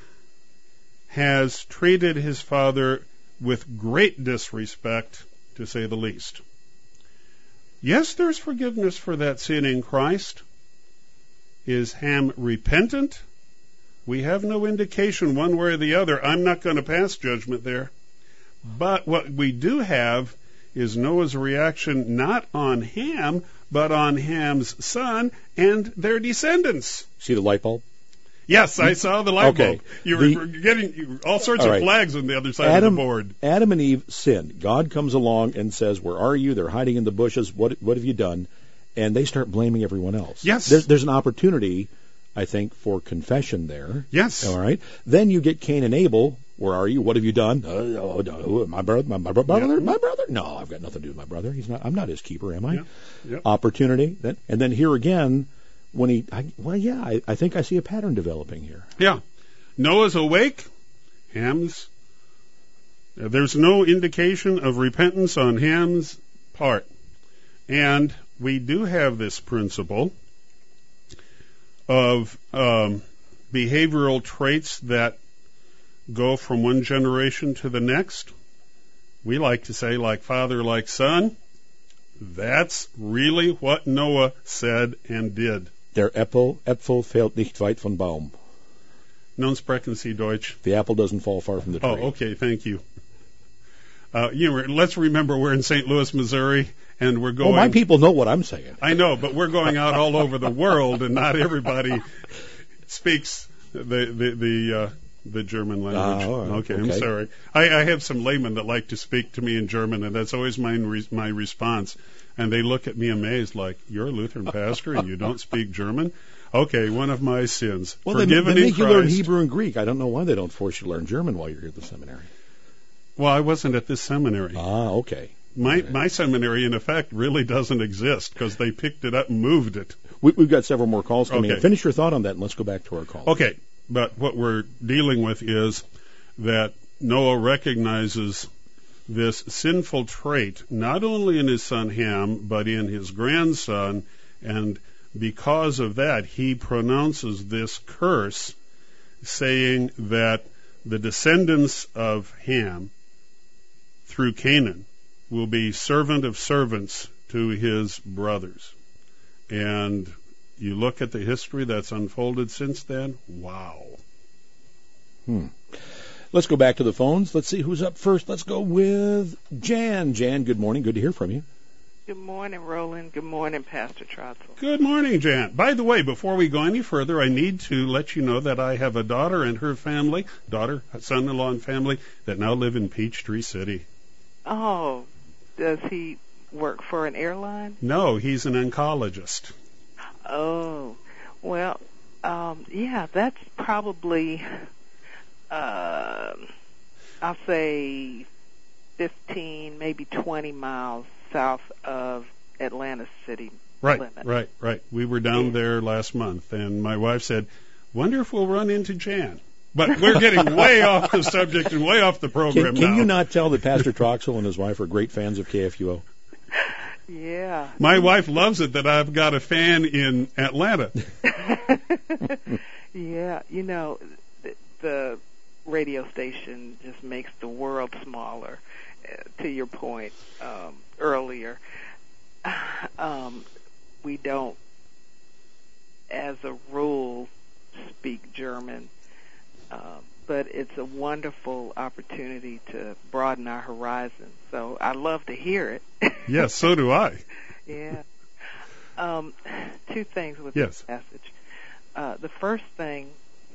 Speaker 3: has treated his father with great disrespect, to say the least. Yes, there's forgiveness for that sin in Christ. Is Ham repentant? We have no indication one way or the other. I'm not going to pass judgment there. But what we do have is Noah's reaction not on Ham, but on Ham's son and their descendants.
Speaker 2: See the light bulb?
Speaker 3: Yes, I saw the light bulb. You were getting all sorts of flags on the other side of the board.
Speaker 2: Adam and Eve sinned. God comes along and says, where are you? They're hiding in the bushes. What have you done? And they start blaming everyone else.
Speaker 3: Yes.
Speaker 2: There's an opportunity, I think, for confession there.
Speaker 3: Yes.
Speaker 2: All right. Then you get Cain and Abel. Where are you? What have you done? My brother?
Speaker 3: Yep.
Speaker 2: My brother? No, I've got nothing to do with my brother. I'm not his keeper, am I?
Speaker 3: Yep. Yep.
Speaker 2: Opportunity. And then here again, when I think I see a pattern developing here.
Speaker 3: Yeah. Noah's awake. Ham's. There's no indication of repentance on Ham's part. And we do have this principle of behavioral traits that go from one generation to the next. We like to say, like father, like son. That's really what Noah said and did.
Speaker 2: Der Äpfel fällt nicht weit vom Baum.
Speaker 3: Non sprechen Sie Deutsch.
Speaker 2: The apple doesn't fall far from the tree.
Speaker 3: Oh, okay, thank you. Let's remember we're in St. Louis, Missouri, and we're going...
Speaker 2: Oh, my people know what I'm saying.
Speaker 3: I know, but we're going out all over the world, and not everybody speaks the German language. Okay, I'm sorry. I have some laymen that like to speak to me in German, and that's always my response. And they look at me amazed, like, you're a Lutheran pastor and you don't speak German? Okay, one of my sins.
Speaker 2: Well,
Speaker 3: Forgiven
Speaker 2: they make
Speaker 3: in
Speaker 2: you learn
Speaker 3: Christ.
Speaker 2: Hebrew and Greek. I don't know why they don't force you to learn German while you're here at the seminary.
Speaker 3: Well, I wasn't at this seminary.
Speaker 2: Okay.
Speaker 3: My seminary, in effect, really doesn't exist because they picked it up and moved it.
Speaker 2: We've got several more calls coming in. Finish your thought on that, and let's go back to our call.
Speaker 3: Okay, but what we're dealing with is that Noah recognizes this sinful trait not only in his son Ham, but in his grandson, and because of that, he pronounces this curse, saying that the descendants of Ham through Canaan will be servant of servants to his brothers. And you look at the history that's unfolded since then, wow.
Speaker 2: Let's go back to the phones. Let's see who's up first. Let's go with Jan. Jan, good morning. Good to hear from you.
Speaker 12: Good morning, Roland. Good morning, Pastor Trotzel.
Speaker 3: Good morning, Jan. By the way, before we go any further, I need to let you know that I have a daughter and her family, son-in-law and family, that now live in Peachtree City.
Speaker 12: Oh, does he work for an airline?
Speaker 3: No, he's an oncologist.
Speaker 12: Oh, well, yeah, that's probably, I'll say 15, maybe 20 miles south of Atlanta city limit.
Speaker 3: Right. We were down there last month, and my wife said, wonder if we'll run into Jan. But we're getting way off the subject and way off the program now.
Speaker 2: Can you not tell that Pastor Troxel and his wife are great fans of KFUO?
Speaker 12: Yeah.
Speaker 3: My wife loves it that I've got a fan in Atlanta.
Speaker 12: Yeah, you know, the radio station just makes the world smaller. To your point earlier, we don't, as a rule, speak German, but it's a wonderful opportunity to broaden our horizon. So I love to hear it.
Speaker 3: Yes, so do I.
Speaker 12: Yeah. Two things with
Speaker 3: Yes.
Speaker 12: this passage. The first thing,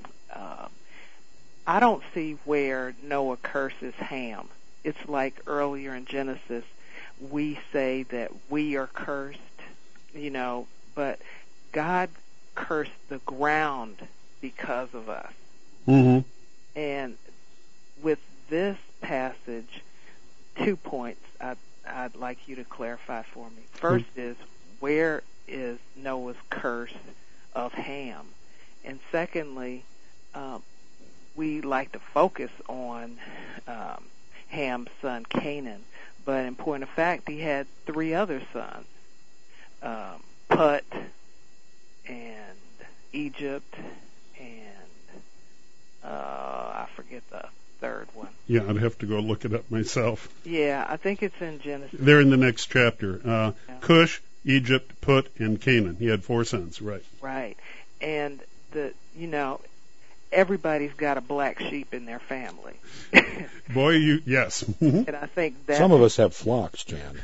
Speaker 12: I don't see where Noah curses Ham. It's like earlier in Genesis, we say that we are cursed, but God cursed the ground because of us.
Speaker 3: Mm-hmm.
Speaker 12: And with this passage, 2 points I'd like you to clarify for me. First is, where is Noah's curse of Ham? And secondly, we like to focus on Ham's son Canaan, but in point of fact, he had 3 other sons, Put and Egypt and I forget the third one.
Speaker 3: Yeah, I'd have to go look it up myself.
Speaker 12: Yeah, I think it's in Genesis.
Speaker 3: They're in the next chapter. Cush, Egypt, Put, and Canaan. He had 4 sons, right?
Speaker 12: Right. And everybody's got a black sheep in their family.
Speaker 3: Boy, yes.
Speaker 12: And I think that
Speaker 2: some of us have flocks, Jan.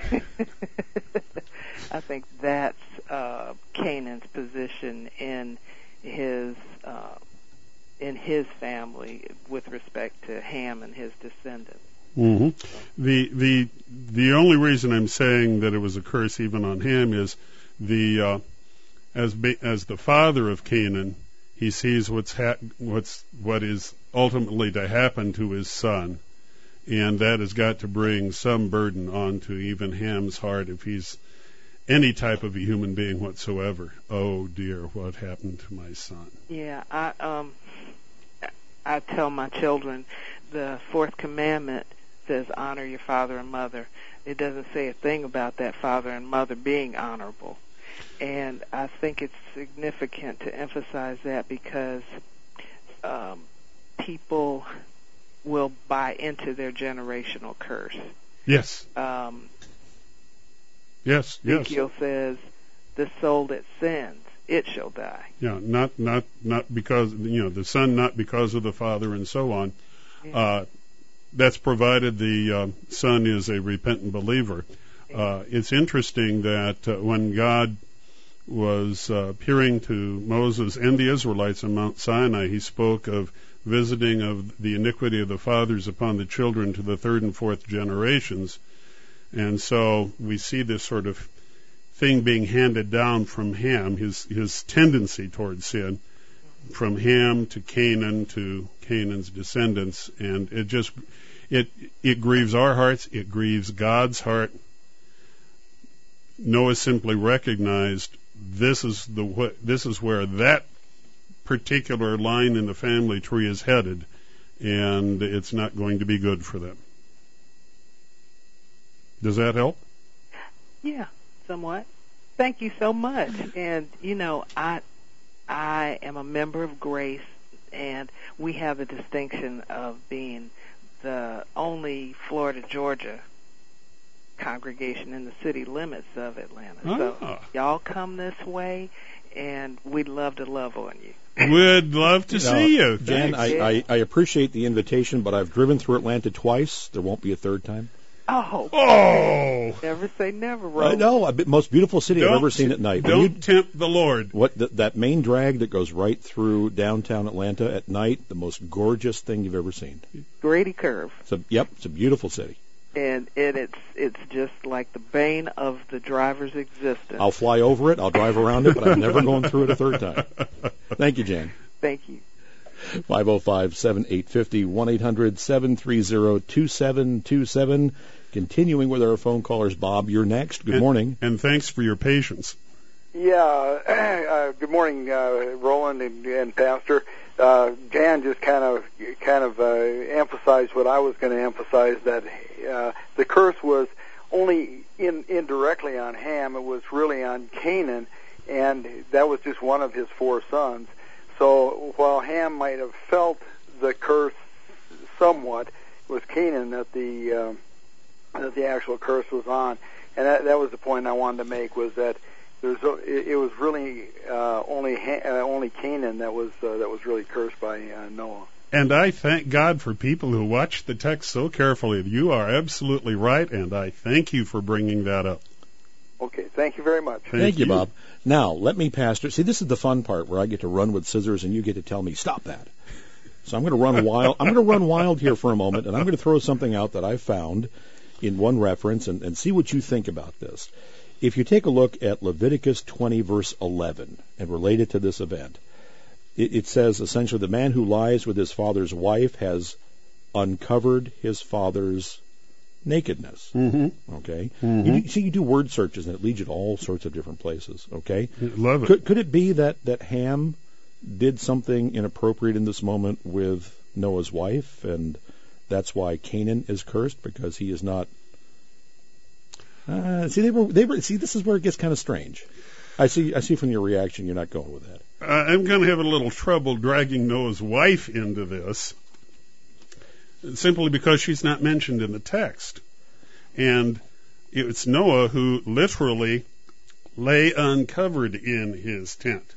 Speaker 12: I think that's Canaan's position in his family with respect to Ham and his descendants.
Speaker 3: Mm-hmm. The only reason I'm saying that it was a curse even on Ham is as the father of Canaan, he sees what is ultimately to happen to his son, and that has got to bring some burden onto even Ham's heart if he's any type of a human being whatsoever. Oh dear, what happened to my son?
Speaker 12: Yeah, I tell my children the 4th commandment says honor your father and mother. It doesn't say a thing about that father and mother being honorable. And I think it's significant to emphasize that because people will buy into their generational curse.
Speaker 3: Yes. Yes.
Speaker 12: Ezekiel says, "The soul that sins, it shall die."
Speaker 3: Yeah, not because the son, not because of the father, and so on.
Speaker 12: Yeah.
Speaker 3: That's provided the son is a repentant believer. It's interesting that when God was appearing to Moses and the Israelites on Mount Sinai, he spoke of visiting of the iniquity of the fathers upon the children to the 3rd and 4th generations. And so we see this sort of thing being handed down from Ham, his tendency towards sin, from Ham to Canaan to Canaan's descendants, and it grieves our hearts, it grieves God's heart. Noah simply recognized this is where that particular line in the family tree is headed, and it's not going to be good for them. Does that help?
Speaker 12: Yeah, somewhat. Thank you so much. And I am a member of Grace, and we have the distinction of being the only Florida, Georgia congregation in the city limits of Atlanta. So y'all come this way, and we'd love to love on you.
Speaker 3: We'd love to see you.
Speaker 2: Jan, I appreciate the invitation, but I've driven through Atlanta twice. There won't be a third time.
Speaker 12: Oh! Never say never, Ron.
Speaker 2: No, most beautiful city I've ever seen at night.
Speaker 3: Don't tempt the Lord.
Speaker 2: That main drag that goes right through downtown Atlanta at night, the most gorgeous thing you've ever seen.
Speaker 12: Grady Curve.
Speaker 2: It's a beautiful city.
Speaker 12: And it's just like the bane of the driver's existence.
Speaker 2: I'll fly over it, I'll drive around it, but I'm never going through it a third time. Thank you, Jan.
Speaker 12: Thank you.
Speaker 2: 505-7850, 1-800-730-2727. Continuing with our phone callers, Bob, you're next. Good morning.
Speaker 3: And thanks for your patience.
Speaker 11: Yeah, good morning, Roland and Pastor. Jan just kind of emphasized what I was going to emphasize, that the curse was only indirectly on Ham. It was really on Canaan, and that was just one of his 4 sons. So while Ham might have felt the curse somewhat, it was Canaan that the actual curse was on, and that was the point I wanted to make, was that it was really only Canaan that was really cursed by Noah.
Speaker 3: And I thank God for people who watch the text so carefully. You are absolutely right, and I thank you for bringing that up.
Speaker 11: Okay.
Speaker 13: Thank you very much.
Speaker 2: Thank you, Bob. Now, let me, Pastor, see, this is the fun part where I get to run with scissors and you get to tell me, stop that. So I'm going to run wild. I'm going to run wild here for a moment, and I'm going to throw something out that I found in one reference and see what you think about this. If you take a look at Leviticus 20, verse 11, and relate it to this event, it says essentially the man who lies with his father's wife has uncovered his father's nakedness.
Speaker 3: Mm-hmm.
Speaker 2: Okay?
Speaker 3: Mm-hmm.
Speaker 2: You do word searches, and it leads you to all sorts of different places. Okay?
Speaker 3: Love it.
Speaker 2: Could it be that Ham did something inappropriate in this moment with Noah's wife, and that's why Canaan is cursed, because he is not... See, this is where it gets kind of strange. I see from your reaction you're not going with that.
Speaker 3: I'm going to have a little trouble dragging Noah's wife into this, simply because she's not mentioned in the text. And it's Noah who literally lay uncovered in his tent.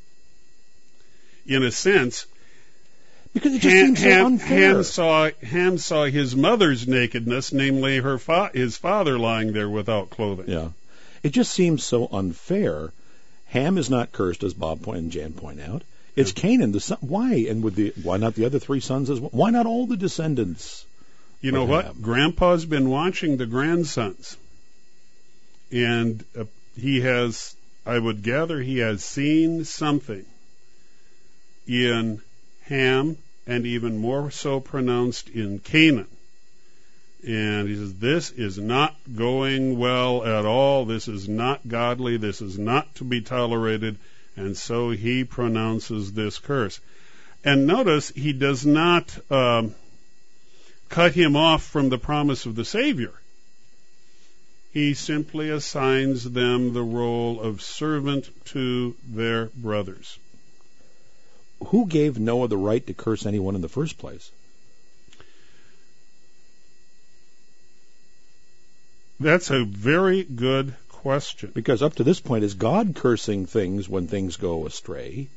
Speaker 3: In a sense,
Speaker 2: because it just seems so unfair.
Speaker 3: Ham saw his mother's nakedness, namely his father lying there without clothing.
Speaker 2: Yeah, it just seems so unfair. Ham is not cursed, as Bob and Jan point out. It's Canaan, the son. Why? And why not the other three sons as well? Why not all the descendants?
Speaker 3: You know what? Grandpa's been watching the grandsons, and I would gather he has seen something in Ham, and even more so pronounced in Canaan. And he says, this is not going well at all. This is not godly. This is not to be tolerated. And so he pronounces this curse. And notice he does not cut him off from the promise of the Savior. He simply assigns them the role of servant to their brothers.
Speaker 2: Who gave Noah the right to curse anyone in the first place?
Speaker 3: That's a very good question.
Speaker 2: Because up to this point, is God cursing things when things go astray?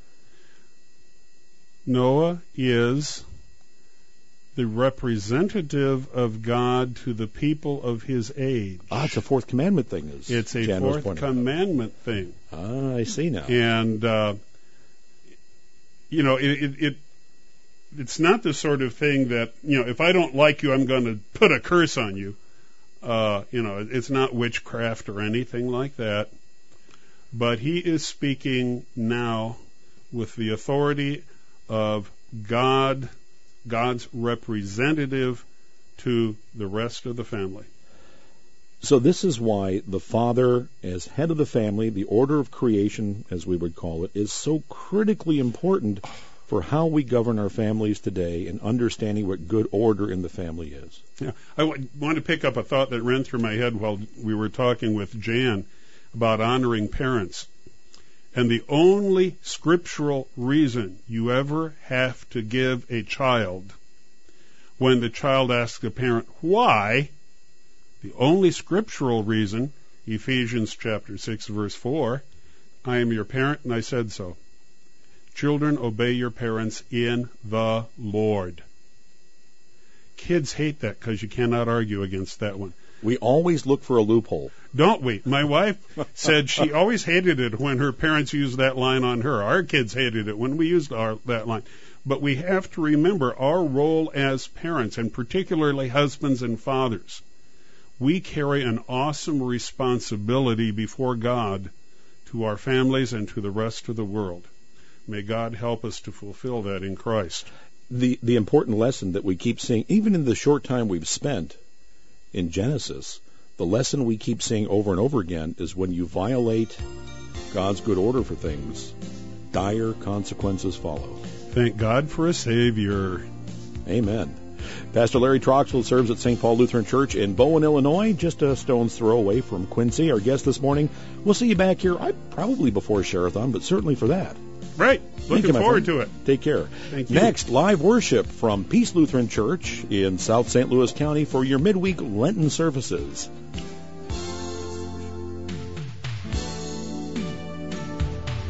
Speaker 3: Noah is the representative of God to the people of his age.
Speaker 2: It's a fourth commandment thing.
Speaker 3: It's a fourth commandment thing.
Speaker 2: I see now.
Speaker 3: And, it's not the sort of thing that, if I don't like you, I'm going to put a curse on you. It's not witchcraft or anything like that. But he is speaking now with the authority of God's representative to the rest of the family.
Speaker 2: So this is why the father, as head of the family, the order of creation, as we would call it, is so critically important for how we govern our families today and understanding what good order in the family is.
Speaker 3: Yeah, I want to pick up a thought that ran through my head while we were talking with Jan about honoring parents. And the only scriptural reason you ever have to give a child when the child asks a parent why, the only scriptural reason, Ephesians chapter 6, verse 4, I am your parent and I said so. Children, obey your parents in the Lord. Kids hate that because you cannot argue against that one.
Speaker 2: We always look for a loophole.
Speaker 3: Don't we? My wife said she always hated it when her parents used that line on her. Our kids hated it when we used that line. But we have to remember our role as parents, and particularly husbands and fathers. We carry an awesome responsibility before God to our families and to the rest of the world. May God help us to fulfill that in Christ.
Speaker 2: The important lesson that we keep seeing, even in the short time we've spent in Genesis, the lesson we keep seeing over and over again is when you violate God's good order for things, dire consequences follow.
Speaker 3: Thank God for a Savior.
Speaker 2: Amen. Pastor Larry Troxel serves at St. Paul Lutheran Church in Bowen, Illinois, just a stone's throw away from Quincy. Our guest this morning. We'll see you back here, probably before Share-a-thon, but certainly for that.
Speaker 3: Right. Looking forward to it.
Speaker 2: Take care.
Speaker 3: Thank you.
Speaker 2: Next, live worship from Peace Lutheran Church in South St. Louis County for your midweek Lenten services.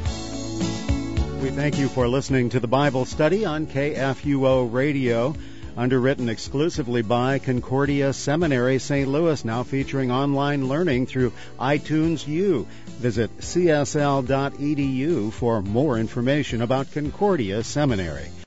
Speaker 1: We thank you for listening to the Bible study on KFUO Radio. Underwritten exclusively by Concordia Seminary, St. Louis, now featuring online learning through iTunes U. Visit csl.edu for more information about Concordia Seminary.